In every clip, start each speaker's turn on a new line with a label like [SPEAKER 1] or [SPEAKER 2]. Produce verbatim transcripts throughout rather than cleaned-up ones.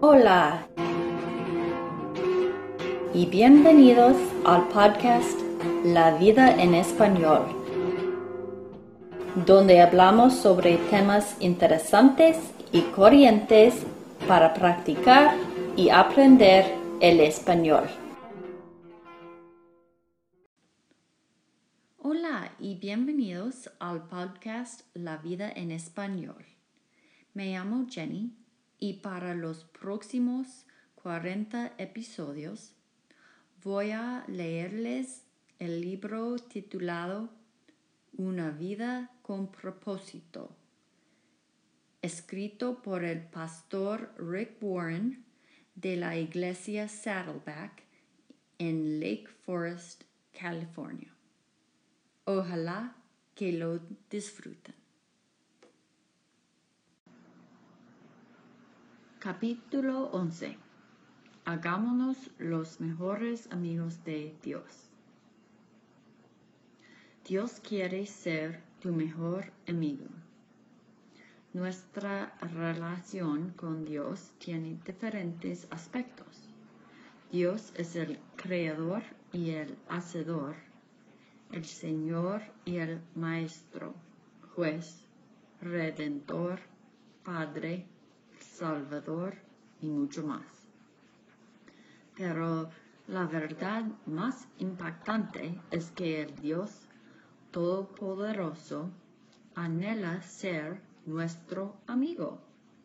[SPEAKER 1] Hola y bienvenidos al podcast La Vida en Español, donde hablamos sobre temas interesantes y corrientes para practicar y aprender el español. Hola y bienvenidos al podcast La Vida en Español. Me llamo Jenny y para los próximos cuarenta episodios voy a leerles el libro titulado Una vida con propósito, escrito por el pastor Rick Warren de la iglesia Saddleback en Lake Forest, California. Ojalá que lo disfruten. Capítulo once. Hagámonos los mejores amigos de Dios. Dios quiere ser tu mejor amigo. Nuestra relación con Dios tiene diferentes aspectos. Dios es el creador y el hacedor, el Señor y el Maestro, juez, redentor, Padre, Salvador y mucho más. Pero la verdad más impactante es que el Dios Todopoderoso anhela ser nuestro amigo.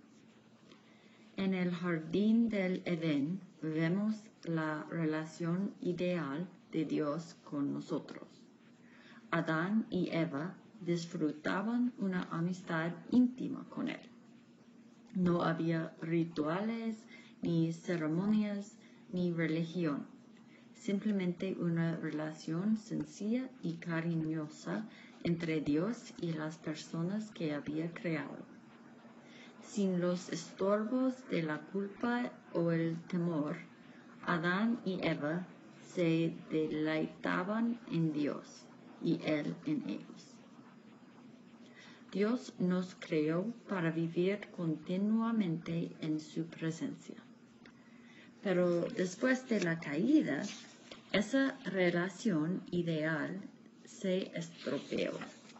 [SPEAKER 1] En el jardín del Edén vemos la relación ideal de Dios con nosotros. Adán y Eva disfrutaban una amistad íntima con él. No había rituales, ni ceremonias, ni religión. Simplemente una relación sencilla y cariñosa entre Dios y las personas que había creado. Sin los estorbos de la culpa o el temor, Adán y Eva se deleitaban en Dios y Él en ellos. Dios nos creó para vivir continuamente en su presencia. Pero después de la caída, esa relación ideal se estropeó.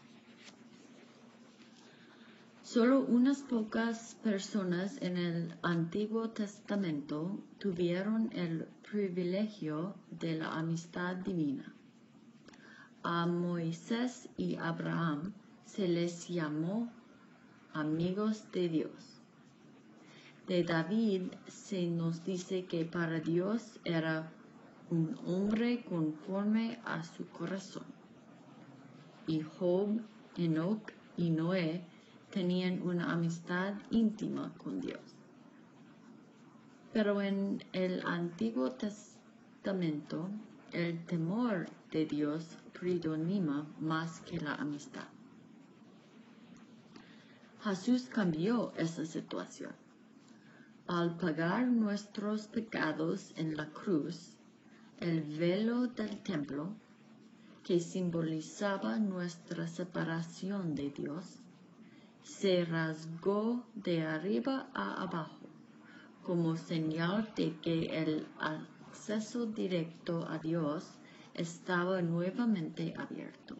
[SPEAKER 1] Solo unas pocas personas en el Antiguo Testamento tuvieron el privilegio de la amistad divina. A Moisés y Abraham se les llamó amigos de Dios. De David se nos dice que para Dios era un hombre conforme a su corazón. Y Job, Enoch y Noé tenían una amistad íntima con Dios. Pero en el Antiguo Testamento, el temor de Dios predomina más que la amistad. Jesús cambió esa situación. Al pagar nuestros pecados en la cruz, el velo del templo, que simbolizaba nuestra separación de Dios, se rasgó de arriba a abajo, como señal de que el acceso directo a Dios estaba nuevamente abierto.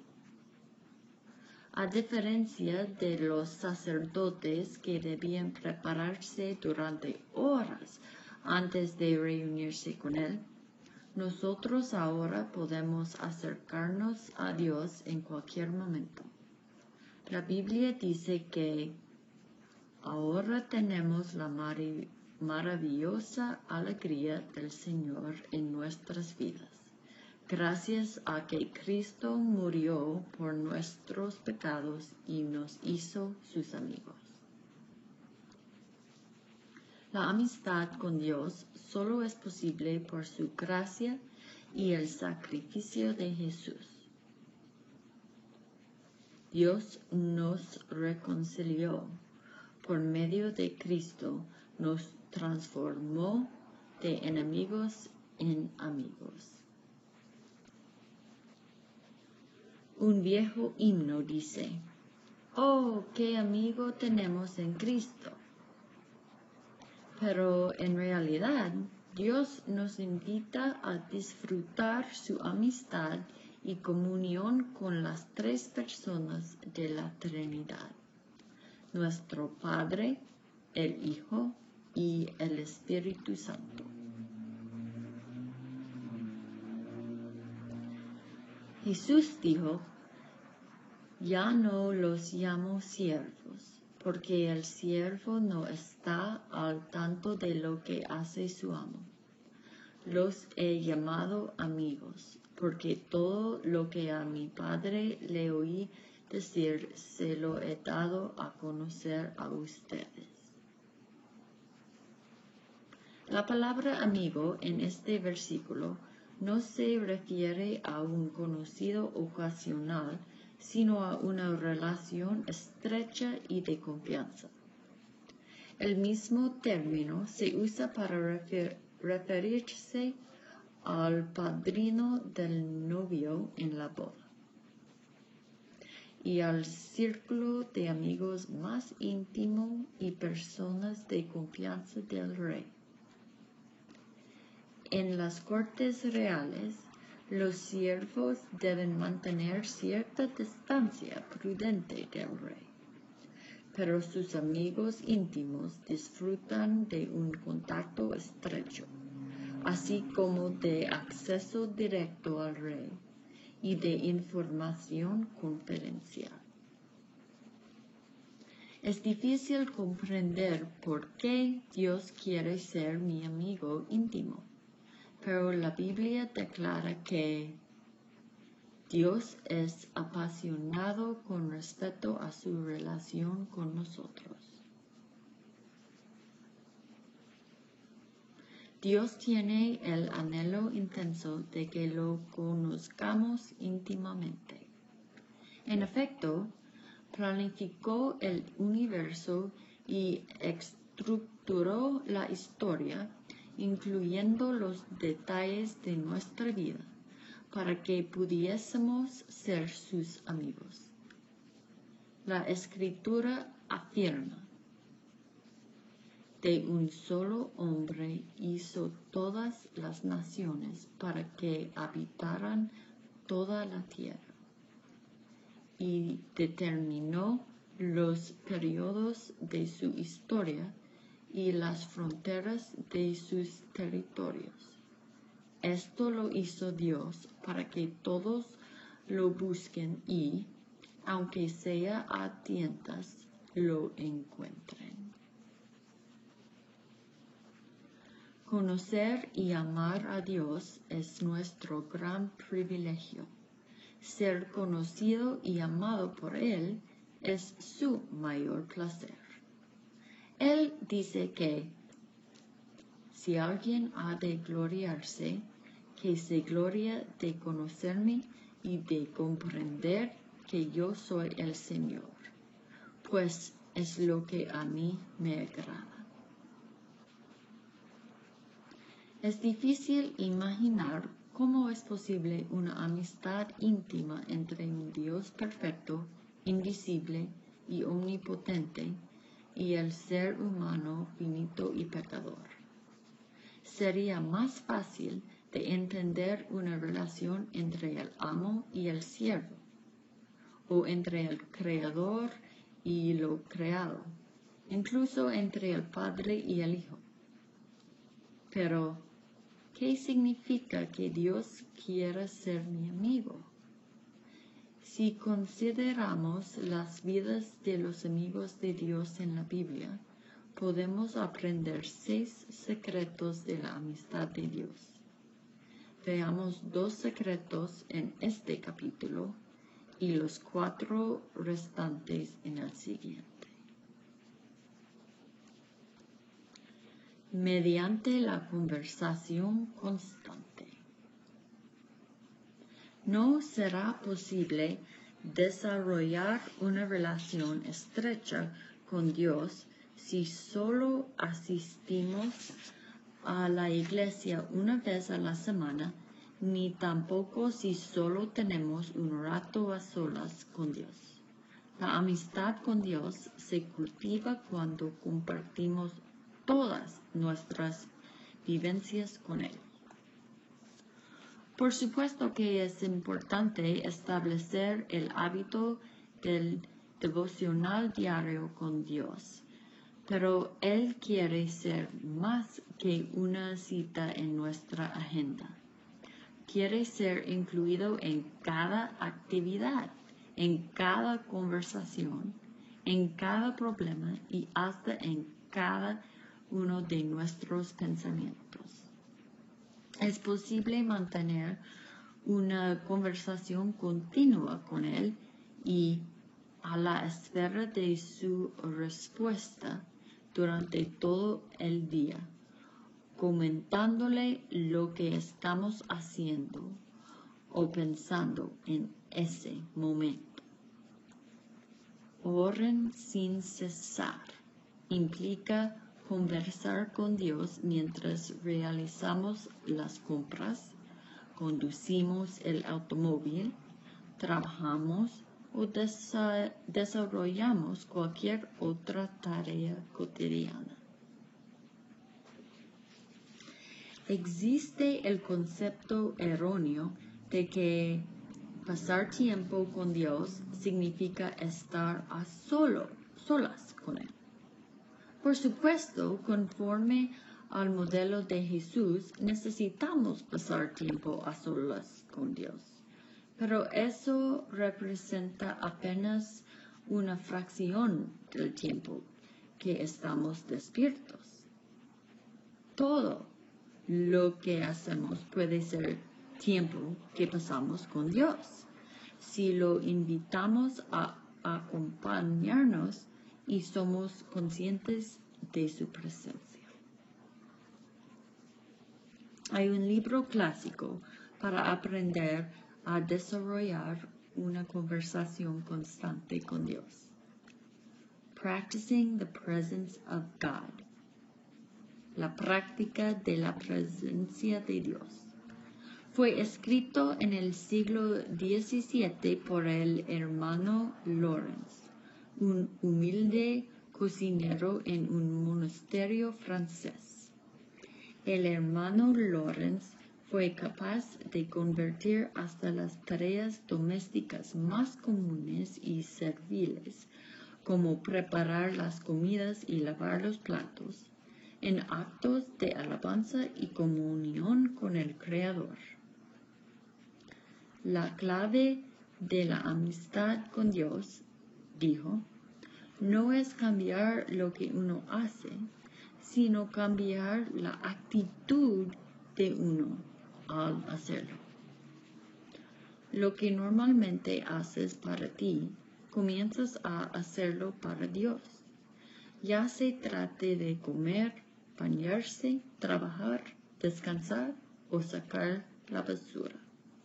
[SPEAKER 1] A diferencia de los sacerdotes que debían prepararse durante horas antes de reunirse con Él, nosotros ahora podemos acercarnos a Dios en cualquier momento. La Biblia dice que ahora tenemos la marav- maravillosa alegría del Señor en nuestras vidas, gracias a que Cristo murió por nuestros pecados y nos hizo sus amigos. La amistad con Dios solo es posible por su gracia y el sacrificio de Jesús. Dios nos reconcilió por medio de Cristo, nos transformó de enemigos en amigos. Un viejo himno dice: "Oh, qué amigo tenemos en Cristo". Pero en realidad, Dios nos invita a disfrutar su amistad y comunión con las tres personas de la Trinidad: nuestro Padre, el Hijo y el Espíritu Santo. Jesús dijo: ya no los llamo siervos, porque el siervo no está al tanto de lo que hace su amo. Los he llamado amigos, porque todo lo que a mi Padre le oí decir se lo he dado a conocer a ustedes. La palabra amigo en este versículo no se refiere a un conocido ocasional, sino a una relación estrecha y de confianza. El mismo término se usa para refer- referirse al padrino del novio en la boda y al círculo de amigos más íntimo y personas de confianza del rey. En las cortes reales, los siervos deben mantener cierta distancia prudente del rey, pero sus amigos íntimos disfrutan de un contacto estrecho, así como de acceso directo al rey y de información confidencial. Es difícil comprender por qué Dios quiere ser mi amigo íntimo, pero la Biblia declara que Dios es apasionado con respecto a su relación con nosotros. Dios tiene el anhelo intenso de que lo conozcamos íntimamente. En efecto, planificó el universo y estructuró la historia, incluyendo los detalles de nuestra vida, para que pudiésemos ser sus amigos. La Escritura afirma: de un solo hombre hizo todas las naciones para que habitaran toda la tierra, y determinó los periodos de su historia y las fronteras de sus territorios. Esto lo hizo Dios para que todos lo busquen y, aunque sea a tientas, lo encuentren. Conocer y amar a Dios es nuestro gran privilegio. Ser conocido y amado por Él es su mayor placer. Él dice que si alguien ha de gloriarse, que se gloria de conocerme y de comprender que yo soy el Señor, pues es lo que a mí me agrada. Es difícil imaginar cómo es posible una amistad íntima entre un Dios perfecto, invisible y omnipotente, y el ser humano finito y pecador. Sería más fácil de entender una relación entre el amo y el siervo, o entre el creador y lo creado, incluso entre el padre y el hijo. Pero, ¿qué significa que Dios quiera ser mi amigo? Si consideramos las vidas de los amigos de Dios en la Biblia, podemos aprender seis secretos de la amistad de Dios. Veamos dos secretos en este capítulo y los cuatro restantes en el siguiente. Mediante la conversación constante. No será posible desarrollar una relación estrecha con Dios si solo asistimos a la iglesia una vez a la semana, ni tampoco si solo tenemos un rato a solas con Dios. La amistad con Dios se cultiva cuando compartimos todas nuestras vivencias con Él. Por supuesto que es importante establecer el hábito del devocional diario con Dios, pero Él quiere ser más que una cita en nuestra agenda. Quiere ser incluido en cada actividad, en cada conversación, en cada problema y hasta en cada uno de nuestros pensamientos. Es posible mantener una conversación continua con Él y a la espera de su respuesta durante todo el día, comentándole lo que estamos haciendo o pensando en ese momento. Oren sin cesar implica conversar con Dios mientras realizamos las compras, conducimos el automóvil, trabajamos o desa- desarrollamos cualquier otra tarea cotidiana. Existe el concepto erróneo de que pasar tiempo con Dios significa estar a solo, solas con Él. Por supuesto, conforme al modelo de Jesús, necesitamos pasar tiempo a solas con Dios. Pero eso representa apenas una fracción del tiempo que estamos despiertos. Todo lo que hacemos puede ser tiempo que pasamos con Dios, si lo invitamos a acompañarnos y somos conscientes de su presencia. Hay un libro clásico para aprender a desarrollar una conversación constante con Dios. Practicing the Presence of God. La práctica de la presencia de Dios. Fue escrito en el siglo diecisiete por el hermano Lawrence, un humilde cocinero en un monasterio francés. El hermano Lawrence fue capaz de convertir hasta las tareas domésticas más comunes y serviles, como preparar las comidas y lavar los platos, en actos de alabanza y comunión con el Creador. La clave de la amistad con Dios, dijo, no es cambiar lo que uno hace, sino cambiar la actitud de uno al hacerlo. Lo que normalmente haces para ti, comienzas a hacerlo para Dios. Ya se trate de comer, bañarse, trabajar, descansar o sacar la basura.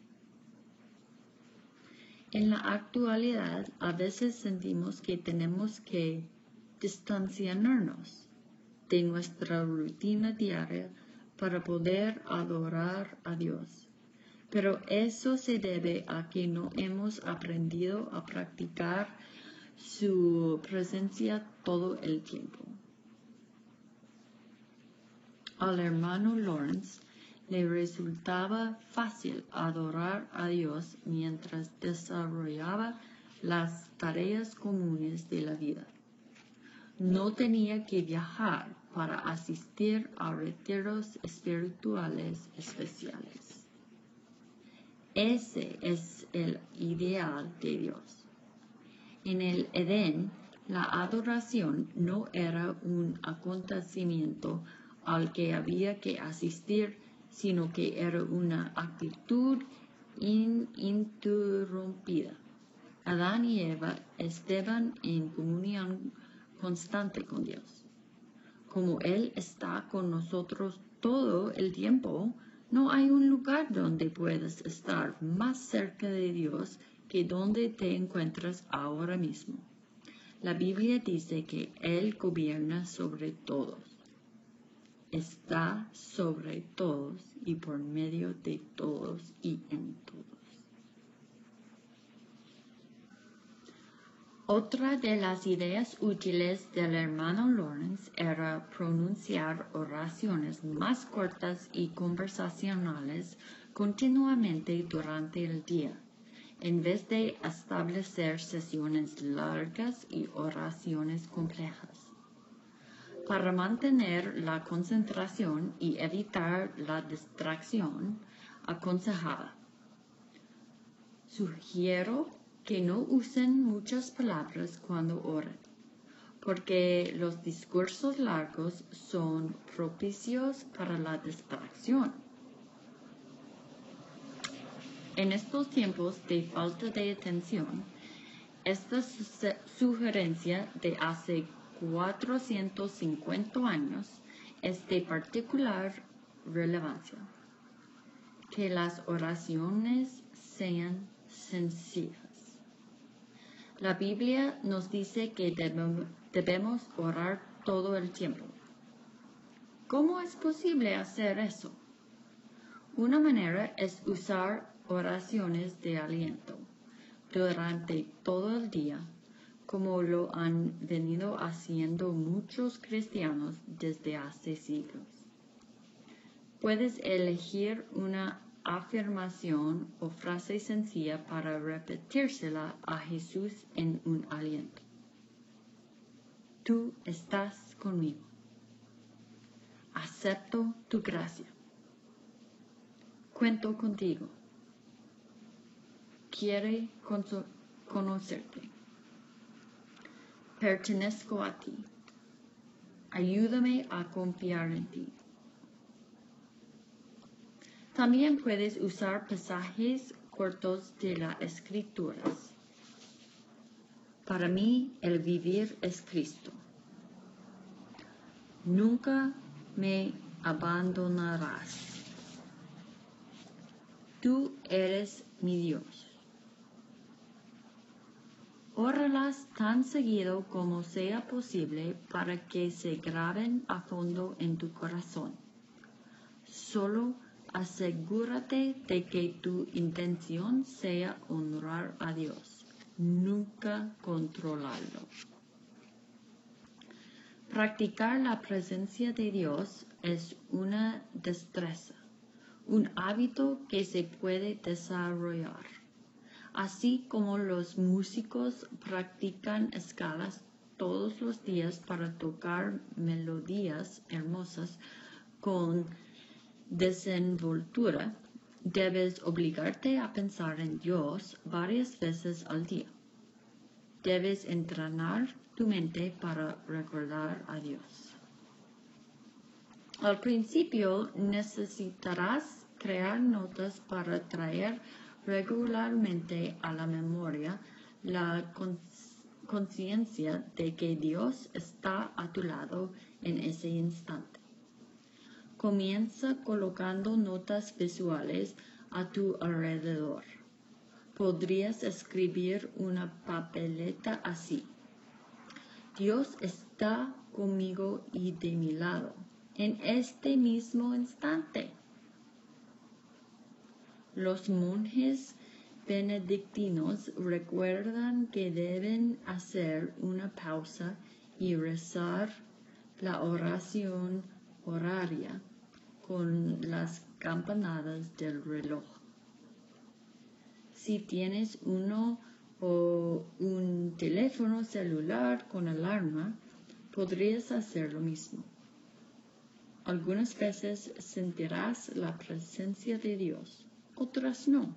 [SPEAKER 1] En la actualidad, a veces sentimos que tenemos que distanciarnos de nuestra rutina diaria para poder adorar a Dios. Pero eso se debe a que no hemos aprendido a practicar su presencia todo el tiempo. Al hermano Lawrence le resultaba fácil adorar a Dios mientras desarrollaba las tareas comunes de la vida. No tenía que viajar para asistir a retiros espirituales especiales. Ese es el ideal de Dios. En el Edén, la adoración no era un acontecimiento al que había que asistir, sino que era una actitud ininterrumpida. Adán y Eva estaban en comunión constante con Dios. Como Él está con nosotros todo el tiempo, no hay un lugar donde puedas estar más cerca de Dios que donde te encuentras ahora mismo. La Biblia dice que Él gobierna sobre todos. Está sobre todos y por medio de todos y en todos. Otra de las ideas útiles del hermano Lawrence era pronunciar oraciones más cortas y conversacionales continuamente durante el día, en vez de establecer sesiones largas y oraciones complejas. Para mantener la concentración y evitar la distracción aconsejada, sugiero que no usen muchas palabras cuando oren, porque los discursos largos son propicios para la distracción. En estos tiempos de falta de atención, esta su- sugerencia de hace cuatrocientos cincuenta años es de particular relevancia. Que las oraciones sean sencillas. La Biblia nos dice que debemos orar todo el tiempo. ¿Cómo es posible hacer eso? Una manera es usar oraciones de aliento durante todo el día, como lo han venido haciendo muchos cristianos desde hace siglos. Puedes elegir una afirmación o frase sencilla para repetírsela a Jesús en un aliento. Tú estás conmigo. Acepto tu gracia. Cuento contigo. Quiero conocerte. Pertenezco a ti. Ayúdame a confiar en ti. También puedes usar pasajes cortos de las Escrituras. Para mí, el vivir es Cristo. Nunca me abandonarás. Tú eres mi Dios. Óralas tan seguido como sea posible para que se graben a fondo en tu corazón. Solo asegúrate de que tu intención sea honrar a Dios, nunca controlarlo. Practicar la presencia de Dios es una destreza, un hábito que se puede desarrollar. Así como los músicos practican escalas todos los días para tocar melodías hermosas con desenvoltura, debes obligarte a pensar en Dios varias veces al día. Debes entrenar tu mente para recordar a Dios. Al principio necesitarás crear notas para traer regularmente a la memoria la conciencia de que Dios está a tu lado en ese instante. Comienza colocando notas visuales a tu alrededor. Podrías escribir una papeleta así. Dios está conmigo y de mi lado en este mismo instante. Los monjes benedictinos recuerdan que deben hacer una pausa y rezar la oración horaria con las campanadas del reloj. Si tienes uno o un teléfono celular con alarma, podrías hacer lo mismo. Algunas veces sentirás la presencia de Dios, otras no.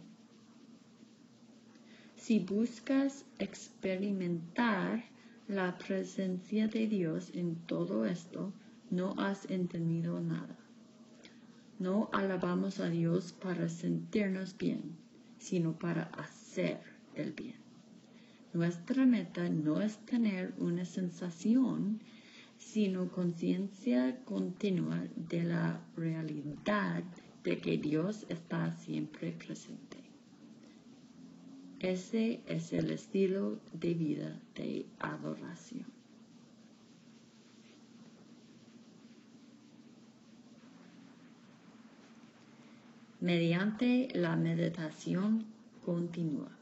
[SPEAKER 1] Si buscas experimentar la presencia de Dios en todo esto, no has entendido nada. No alabamos a Dios para sentirnos bien, sino para hacer el bien. Nuestra meta no es tener una sensación, sino conciencia continua de la realidad de que Dios está siempre presente. Ese es el estilo de vida de adoración. Mediante la meditación continua.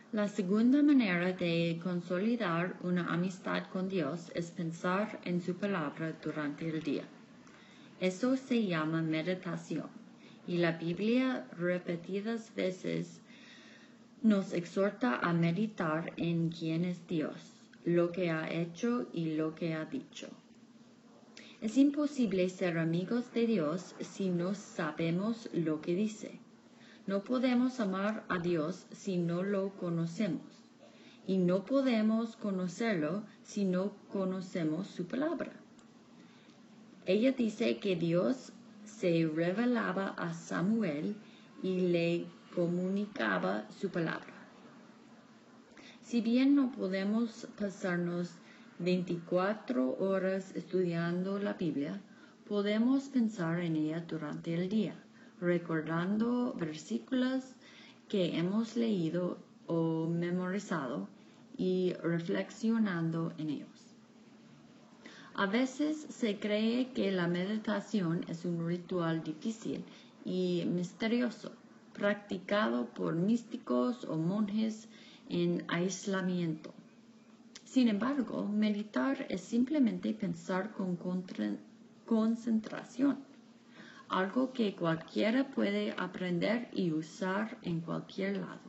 [SPEAKER 1] La segunda manera de consolidar una amistad con Dios es pensar en su palabra durante el día. Eso se llama meditación, y la Biblia repetidas veces nos exhorta a meditar en quién es Dios, lo que ha hecho y lo que ha dicho. Es imposible ser amigos de Dios si no sabemos lo que dice. No podemos amar a Dios si no lo conocemos, y no podemos conocerlo si no conocemos su palabra. Ella dice que Dios se revelaba a Samuel y le comunicaba su palabra. Si bien no podemos pasarnos veinticuatro horas estudiando la Biblia, podemos pensar en ella durante el día, recordando versículos que hemos leído o memorizado y reflexionando en ellos. A veces se cree que la meditación es un ritual difícil y misterioso, practicado por místicos o monjes en aislamiento. Sin embargo, meditar es simplemente pensar con concentración, algo que cualquiera puede aprender y usar en cualquier lado.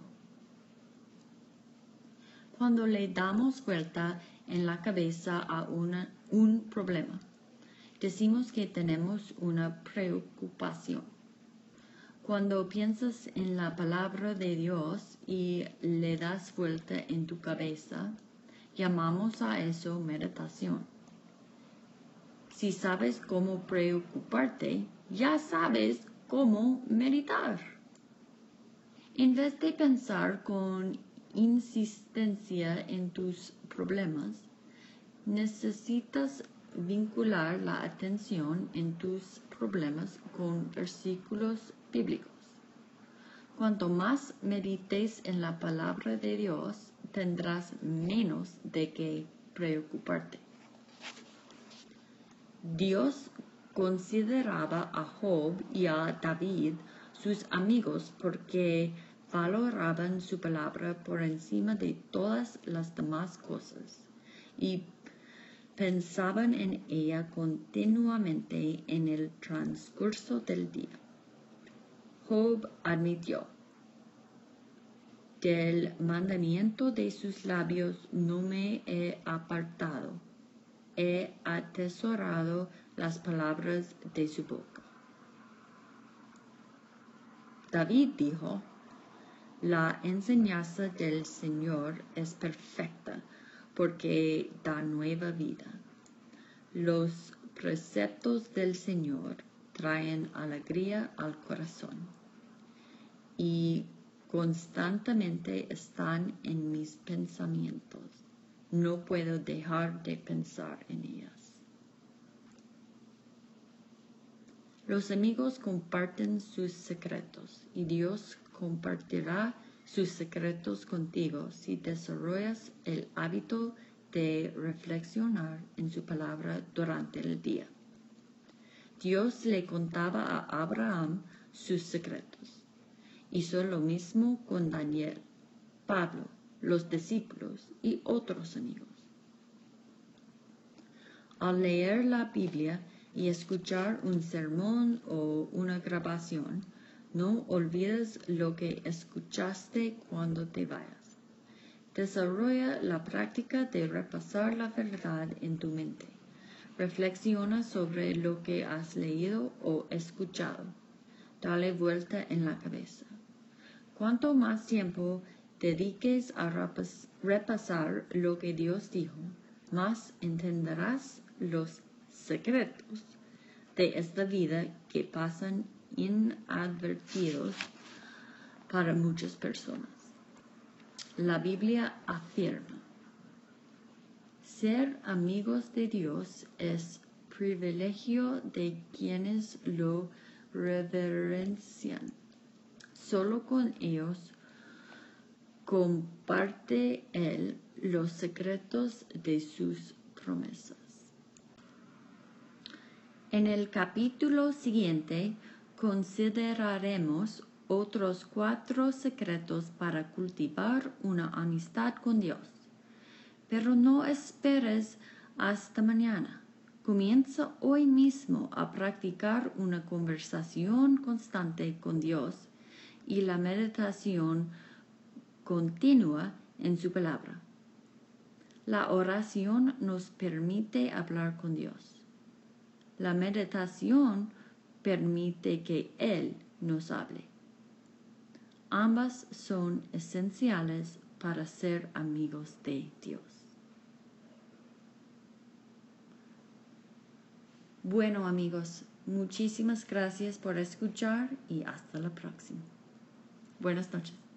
[SPEAKER 1] Cuando le damos vuelta en la cabeza a una, un problema, decimos que tenemos una preocupación. Cuando piensas en la palabra de Dios y le das vuelta en tu cabeza, llamamos a eso meditación. Si sabes cómo preocuparte, ya sabes cómo meditar. En vez de pensar con insistencia en tus problemas, necesitas vincular la atención en tus problemas con versículos bíblicos. Cuanto más medites en la palabra de Dios, tendrás menos de qué preocuparte. Dios consideraba a Job y a David sus amigos porque valoraban su palabra por encima de todas las demás cosas y pensaban en ella continuamente en el transcurso del día. Job admitió: del mandamiento de sus labios no me he apartado, he atesorado las palabras de su boca. David dijo: la enseñanza del Señor es perfecta, porque da nueva vida. Los preceptos del Señor traen alegría al corazón, y constantemente están en mis pensamientos. No puedo dejar de pensar en ellas. Los amigos comparten sus secretos, y Dios compartirá sus secretos contigo si desarrollas el hábito de reflexionar en su palabra durante el día. Dios le contaba a Abraham sus secretos. Hizo lo mismo con Daniel, Pablo, los discípulos y otros amigos. Al leer la Biblia y escuchar un sermón o una grabación, no olvides lo que escuchaste cuando te vayas. Desarrolla la práctica de repasar la verdad en tu mente. Reflexiona sobre lo que has leído o escuchado. Dale vuelta en la cabeza. Cuanto más tiempo dediques a repasar lo que Dios dijo, más entenderás los secretos de esta vida que pasan inadvertidos para muchas personas. La Biblia afirma: ser amigos de Dios es privilegio de quienes lo reverencian. Solo con ellos comparte Él los secretos de sus promesas. En el capítulo siguiente consideraremos otros cuatro secretos para cultivar una amistad con Dios. Pero no esperes hasta mañana. Comienza hoy mismo a practicar una conversación constante con Dios y la meditación continua en su palabra. La oración nos permite hablar con Dios. La meditación permite que Él nos hable. Ambas son esenciales para ser amigos de Dios. Bueno, amigos, muchísimas gracias por escuchar y hasta la próxima. Buenas noches.